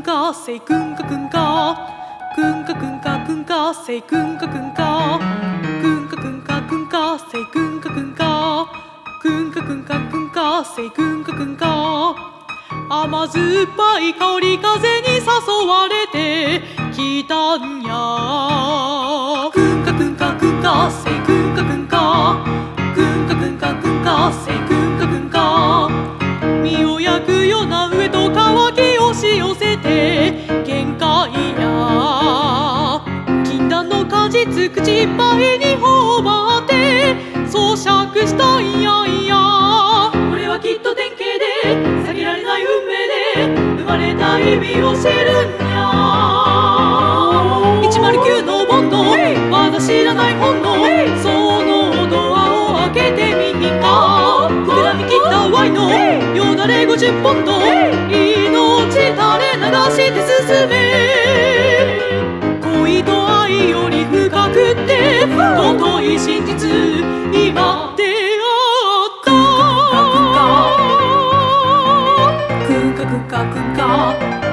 かせいくんかくんかくんかくんかくんかせいくんかくんかくんかくんかくんかせいくんかくんかくんかくんかくんかせいくんかくんか甘酸っぱい香り風に誘われてきたんやくんかくんかくんかせいくんかくんかくんかくんかくんかせいくんかくんか身を焼くような上と乾き押し寄せて限界や禁断の果実口いっぱいに頬張って咀嚼したいやいやこれはきっと典型で避けられない運命で生まれた意味を知るんや109のボンドまだ知らない本能そのドアを開けてみひんか膨らみきったワインのよだれ50ポンド命垂れ流して進め恋と愛より深くって尊い真実今出会ったくんかくんかくんか